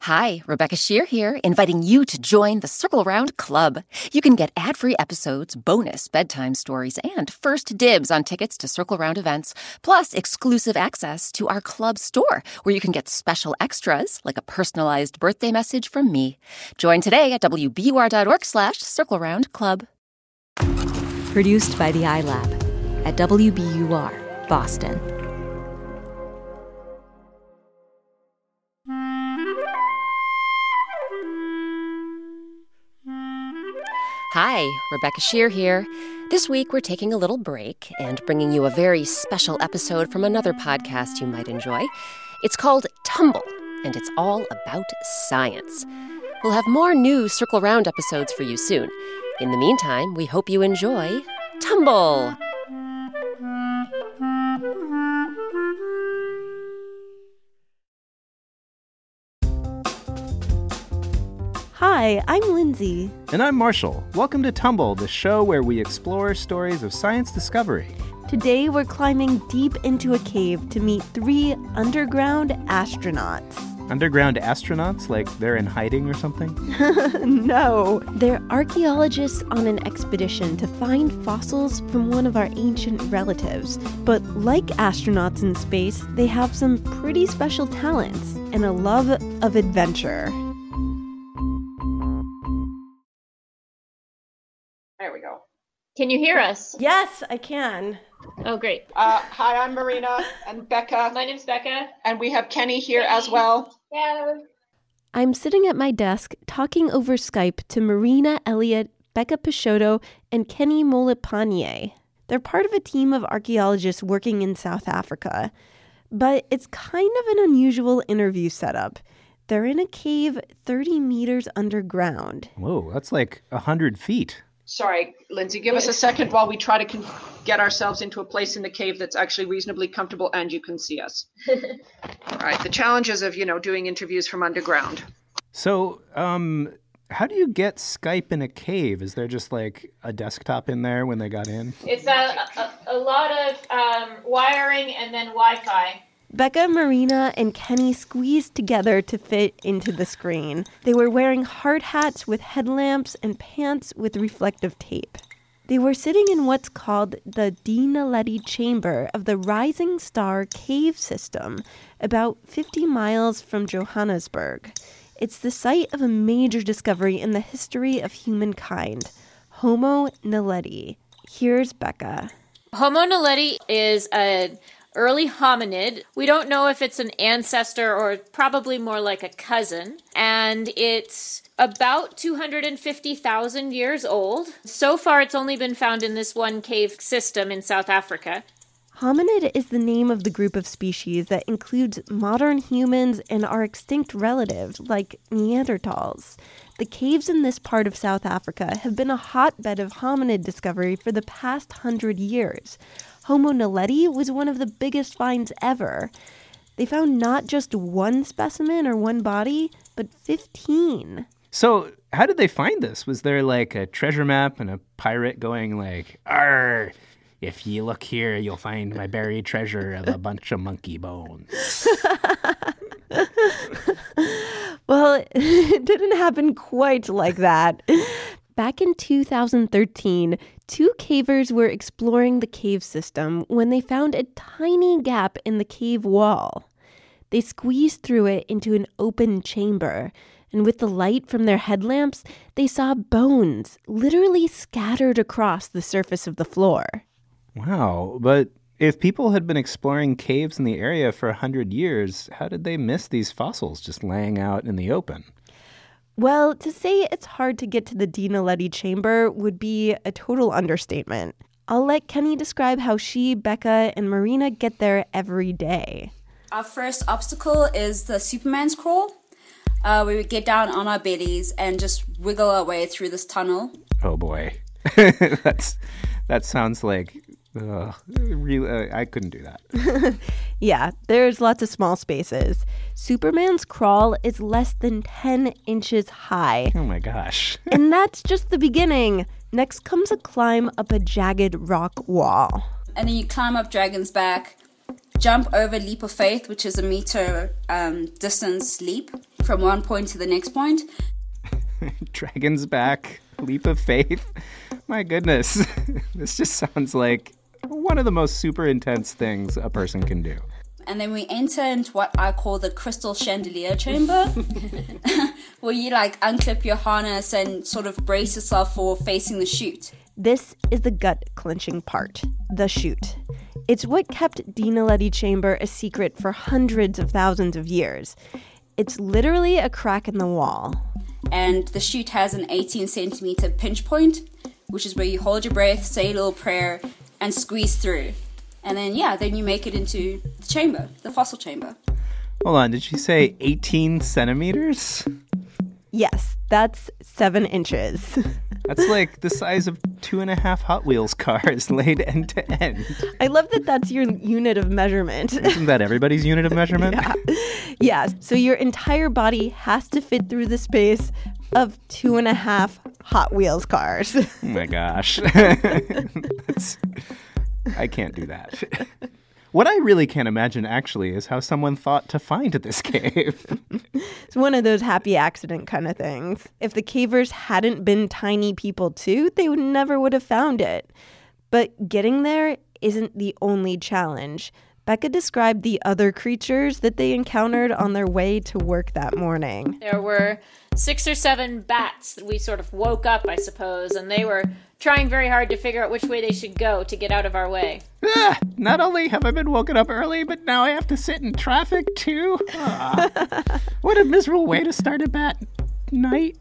Hi, Rebecca Shear here, inviting you to join the Circle Round Club. You can get ad-free episodes, bonus bedtime stories, and first dibs on tickets to Circle Round events, plus exclusive access to our club store, where you can get special extras, like a personalized birthday message from me. Join today at wbur.org/Circle Round Club. Produced by the iLab at WBUR, Boston. Hi, Rebecca Shear here. This week we're taking a little break and bringing you a very special episode from another podcast you might enjoy. It's called Tumble, and it's all about science. We'll have more new Circle Round episodes for you soon. In the meantime, we hope you enjoy Tumble! Hi, I'm Lindsay. And I'm Marshall. Welcome to Tumble, the show where we explore stories of science discovery. Today we're climbing deep into a cave to meet 3 underground astronauts. Underground astronauts? Like they're in hiding or something? No, they're archaeologists on an expedition to find fossils from one of our ancient relatives. But like astronauts in space, they have some pretty special talents and a love of adventure. There we go. Can you hear us? Yes, I can. Oh, great. Hi, I'm Marina and Becca. My name's Becca. And we have Kenny here as well. Yeah. I'm sitting at my desk talking over Skype to Marina Elliott, Becca Peixoto, and Kenny Molopane. They're part of a team of archaeologists working in South Africa. But it's kind of an unusual interview setup. They're in a cave 30 meters underground. Whoa, that's like 100 feet. Sorry, Lindsay, give us a second while we try to get ourselves into a place in the cave that's actually reasonably comfortable and you can see us. All right, the challenges of, doing interviews from underground. So, how do you get Skype in a cave? Is there just like a desktop in there when they got in? It's a lot of wiring and then Wi-Fi. Becca, Marina, and Kenny squeezed together to fit into the screen. They were wearing hard hats with headlamps and pants with reflective tape. They were sitting in what's called the Dinaledi Chamber of the Rising Star Cave System, about 50 miles from Johannesburg. It's the site of a major discovery in the history of humankind, Homo naledi. Here's Becca. Homo naledi is an early hominid. We don't know if it's an ancestor or probably more like a cousin. And it's about 250,000 years old. So far, it's only been found in this one cave system in South Africa. Hominid is the name of the group of species that includes modern humans and our extinct relatives, like Neanderthals. The caves in this part of South Africa have been a hotbed of hominid discovery for the past 100 years. Homo naledi was one of the biggest finds ever. They found not just one specimen or one body, but 15. So how did they find this? Was there like a treasure map and a pirate going like, "Arr, if you look here, you'll find my buried treasure of a bunch of monkey bones"? Well, it didn't happen quite like that. Back in 2013, 2 cavers were exploring the cave system when they found a tiny gap in the cave wall. They squeezed through it into an open chamber, and with the light from their headlamps, they saw bones literally scattered across the surface of the floor. Wow, but if people had been exploring caves in the area for 100 years, how did they miss these fossils just laying out in the open? Well, to say it's hard to get to the Dinaledi Chamber would be a total understatement. I'll let Kenny describe how she, Becca, and Marina get there every day. Our first obstacle is the Superman's crawl. We would get down on our bellies and just wiggle our way through this tunnel. Oh boy, that sounds like really. I couldn't do that. Yeah, there's lots of small spaces. Superman's crawl is less than 10 inches high. Oh my gosh. And that's just the beginning. Next comes a climb up a jagged rock wall. And then you climb up Dragon's Back, jump over Leap of Faith, which is a meter distance leap. from one point to the next point. Dragon's back, leap of faith. My goodness, this just sounds like one of the most super intense things a person can do. And then we enter into what I call the crystal chandelier chamber, where you unclip your harness and sort of brace yourself for facing the chute. This is the gut-clenching part, the chute. It's what kept Dinaledi Chamber a secret for hundreds of thousands of years. It's literally a crack in the wall. And the chute has an 18-centimeter pinch point, which is where you hold your breath, say a little prayer, and squeeze through. And then, then you make it into the chamber, the fossil chamber. Hold on, did you say 18 centimeters? Yes, that's 7 inches. That's like the size of 2.5 Hot Wheels cars laid end to end. I love that that's your unit of measurement. Isn't that everybody's unit of measurement? Yeah, so your entire body has to fit through the space of 2.5 Hot Wheels cars. Oh my gosh. I can't do that. What I really can't imagine, actually, is how someone thought to find this cave. It's one of those happy accident kind of things. If the cavers hadn't been tiny people too, they never would have found it. But getting there isn't the only challenge. Becca described the other creatures that they encountered on their way to work that morning. There were 6 or 7 bats. We sort of woke up, I suppose, and they were trying very hard to figure out which way they should go to get out of our way. Not only have I been woken up early, but now I have to sit in traffic too. What a miserable way to start a bat night.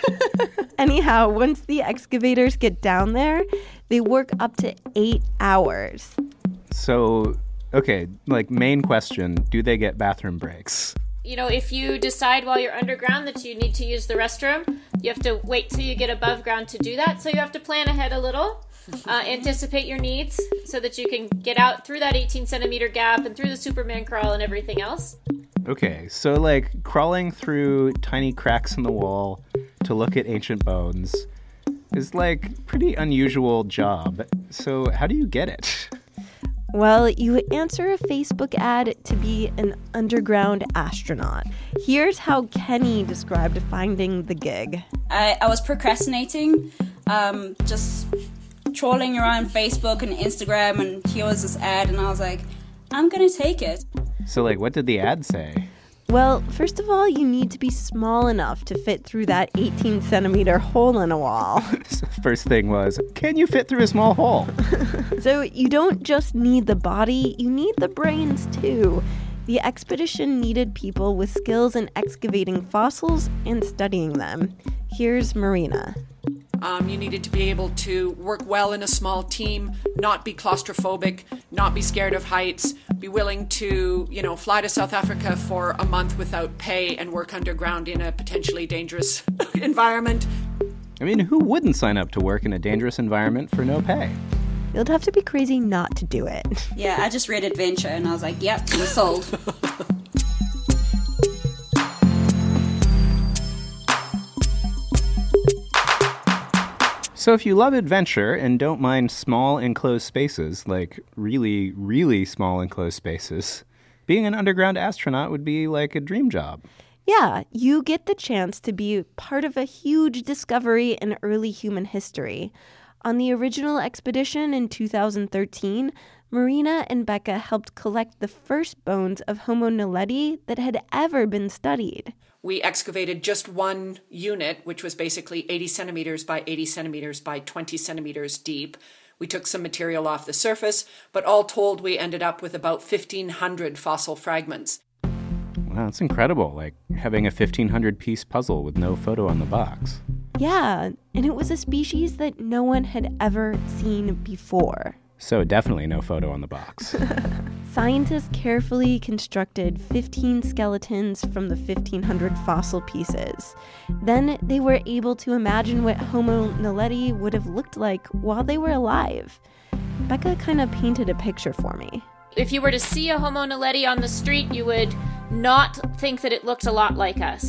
Anyhow, once the excavators get down there, they work up to 8 hours. So, okay, main question, do they get bathroom breaks? You know, if you decide while you're underground that you need to use the restroom, you have to wait till you get above ground to do that. So you have to plan ahead a little, anticipate your needs so that you can get out through that 18-centimeter gap and through the Superman crawl and everything else. Okay, so crawling through tiny cracks in the wall to look at ancient bones is pretty unusual job. So how do you get it? Well, you answer a Facebook ad to be an underground astronaut. Here's how Kenny described finding the gig. I was procrastinating, just trawling around Facebook and Instagram, and here was this ad, and I was like, I'm going to take it. So, what did the ad say? Well, first of all, you need to be small enough to fit through that 18-centimeter hole in a wall. So first thing was, can you fit through a small hole? So you don't just need the body, you need the brains too. The expedition needed people with skills in excavating fossils and studying them. Here's Marina. You needed to be able to work well in a small team, not be claustrophobic, not be scared of heights, be willing to, fly to South Africa for a month without pay and work underground in a potentially dangerous environment. I mean, who wouldn't sign up to work in a dangerous environment for no pay? You'd have to be crazy not to do it. Yeah, I just read Adventure and I was like, yep, I'm sold. So if you love adventure and don't mind small enclosed spaces, really, really small enclosed spaces, being an underground astronaut would be like a dream job. Yeah, you get the chance to be part of a huge discovery in early human history. On the original expedition in 2013, Marina and Becca helped collect the first bones of Homo naledi that had ever been studied. We excavated just one unit, which was basically 80 centimeters by 80 centimeters by 20 centimeters deep. We took some material off the surface, but all told, we ended up with about 1,500 fossil fragments. Wow, that's incredible, having a 1,500-piece puzzle with no photo on the box. Yeah, and it was a species that no one had ever seen before. So definitely no photo on the box. Scientists carefully constructed 15 skeletons from the 1,500 fossil pieces. Then they were able to imagine what Homo naledi would have looked like while they were alive. Becca kind of painted a picture for me. If you were to see a Homo naledi on the street, you would not think that it looked a lot like us.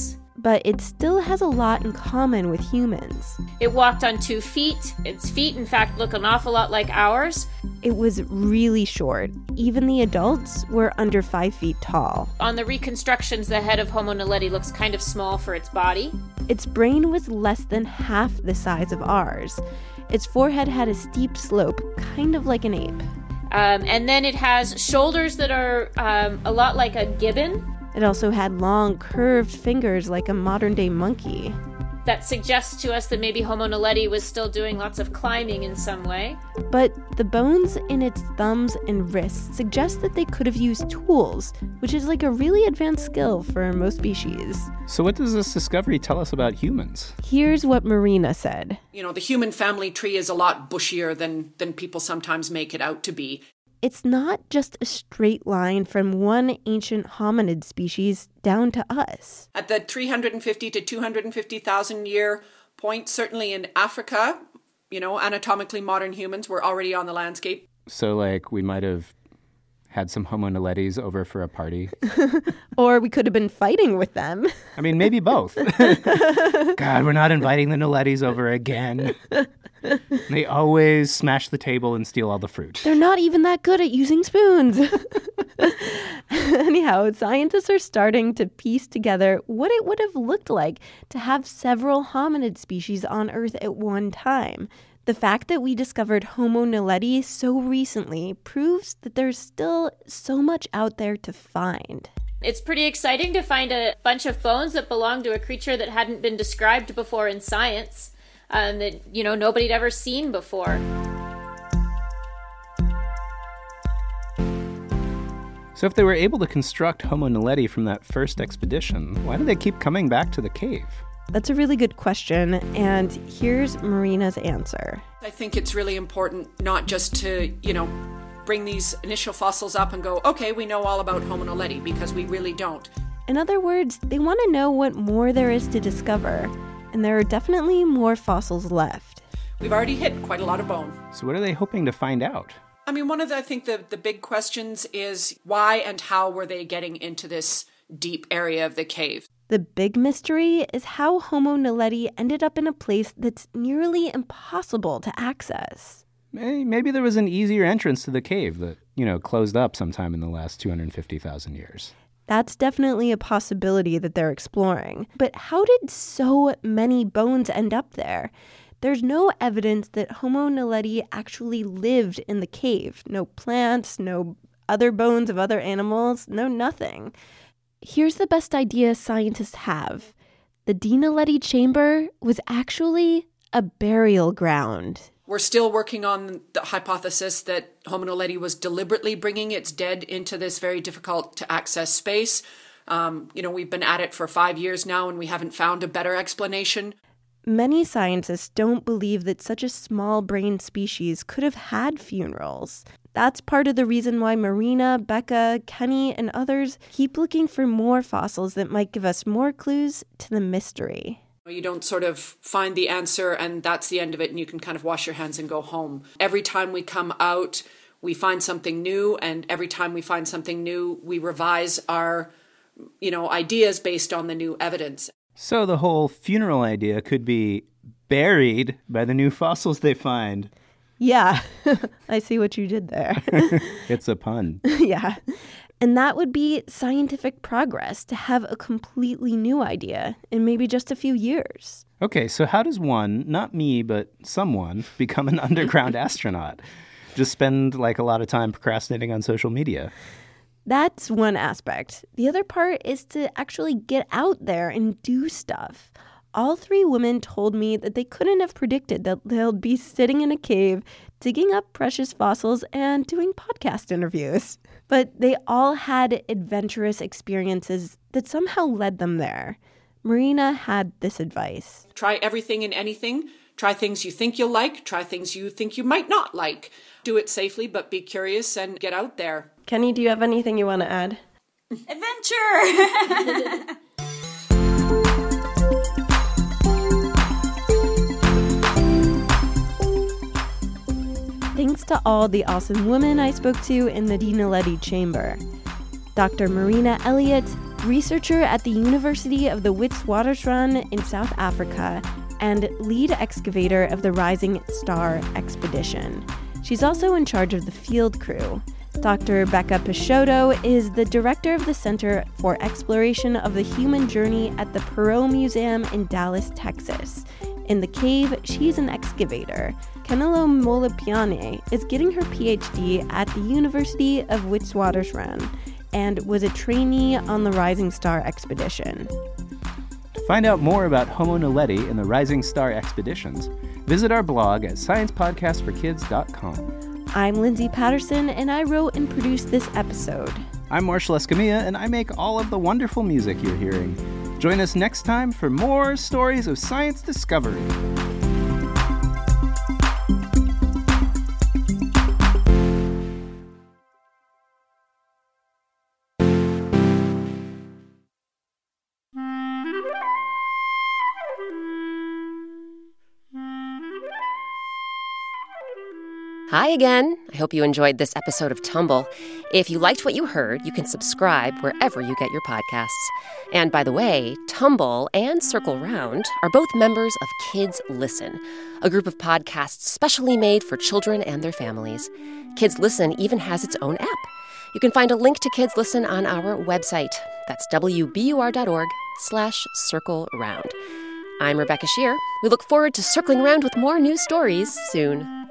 but it still has a lot in common with humans. It walked on 2 feet. Its feet, in fact, look an awful lot like ours. It was really short. Even the adults were under 5 feet tall. On the reconstructions, the head of Homo naledi looks kind of small for its body. Its brain was less than half the size of ours. Its forehead had a steep slope, kind of like an ape. And then it has shoulders that are a lot like a gibbon. It also had long, curved fingers like a modern-day monkey. That suggests to us that maybe Homo naledi was still doing lots of climbing in some way. But the bones in its thumbs and wrists suggest that they could have used tools, which is like a really advanced skill for most species. So what does this discovery tell us about humans? Here's what Marina said. You know, the human family tree is a lot bushier than people sometimes make it out to be. It's not just a straight line from one ancient hominid species down to us. At the 350 to 250,000 year point, certainly in Africa, you know, anatomically modern humans were already on the landscape. So, like, we might have had some Homo naledis over for a party. Or we could have been fighting with them. I mean, maybe both. God, we're not inviting the naledis over again. They always smash the table and steal all the fruit. They're not even that good at using spoons. Anyhow, scientists are starting to piece together what it would have looked like to have several hominid species on Earth at one time. The fact that we discovered Homo naledi so recently proves that there's still so much out there to find. It's pretty exciting to find a bunch of bones that belong to a creature that hadn't been described before in science, that, you know, nobody'd ever seen before. So if they were able to construct Homo naledi from that first expedition, why do they keep coming back to the cave? That's a really good question, and here's Marina's answer. I think it's really important not just to, you know, bring these initial fossils up and go, okay, we know all about Homo naledi, because we really don't. In other words, they want to know what more there is to discover, and there are definitely more fossils left. We've already hit quite a lot of bone. So what are they hoping to find out? I mean, I think the big questions is why and how were they getting into this deep area of the cave? The big mystery is how Homo naledi ended up in a place that's nearly impossible to access. Maybe there was an easier entrance to the cave that, you know, closed up sometime in the last 250,000 years. That's definitely a possibility that they're exploring. But how did so many bones end up there? There's no evidence that Homo naledi actually lived in the cave. No plants, no other bones of other animals, no nothing. Here's the best idea scientists have. The Dinaledi chamber was actually a burial ground. We're still working on the hypothesis that Homo naledi was deliberately bringing its dead into this very difficult to access space. We've been at it for 5 years now and we haven't found a better explanation. Many scientists don't believe that such a small-brained species could have had funerals. That's part of the reason why Marina, Becca, Kenny, and others keep looking for more fossils that might give us more clues to the mystery. You don't sort of find the answer and that's the end of it and you can kind of wash your hands and go home. Every time we come out, we find something new, and every time we find something new, we revise our, ideas based on the new evidence. So the whole funeral idea could be buried by the new fossils they find. Yeah, I see what you did there. It's a pun. Yeah. And that would be scientific progress, to have a completely new idea in maybe just a few years. Okay, so how does one, not me, but someone, become an underground astronaut? Just spend a lot of time procrastinating on social media. That's one aspect. The other part is to actually get out there and do stuff. All 3 women told me that they couldn't have predicted that they'll be sitting in a cave, digging up precious fossils and doing podcast interviews. But they all had adventurous experiences that somehow led them there. Marina had this advice. Try everything and anything. Try things you think you'll like. Try things you think you might not like. Do it safely, but be curious and get out there. Kenny, do you have anything you want to add? Adventure! Thanks to all the awesome women I spoke to in the Dinaledi chamber. Dr. Marina Elliott, researcher at the University of the Witwatersrand in South Africa, and lead excavator of the Rising Star Expedition. She's also in charge of the field crew. Dr. Becca Peixoto is the director of the Center for Exploration of the Human Journey at the Perot Museum in Dallas, Texas. In the cave, she's an excavator. Kenelo Molipiane is getting her PhD at the University of Witwatersrand and was a trainee on the Rising Star Expedition. To find out more about Homo naledi and the Rising Star Expeditions, visit our blog at sciencepodcastforkids.com. I'm Lindsay Patterson, and I wrote and produced this episode. I'm Marshall Escamilla, and I make all of the wonderful music you're hearing. Join us next time for more stories of science discovery. Hi again. I hope you enjoyed this episode of Tumble. If you liked what you heard, you can subscribe wherever you get your podcasts. And by the way, Tumble and Circle Round are both members of Kids Listen, a group of podcasts specially made for children and their families. Kids Listen even has its own app. You can find a link to Kids Listen on our website. That's wbur.org/Circle Round. I'm Rebecca Shear. We look forward to circling around with more news stories soon.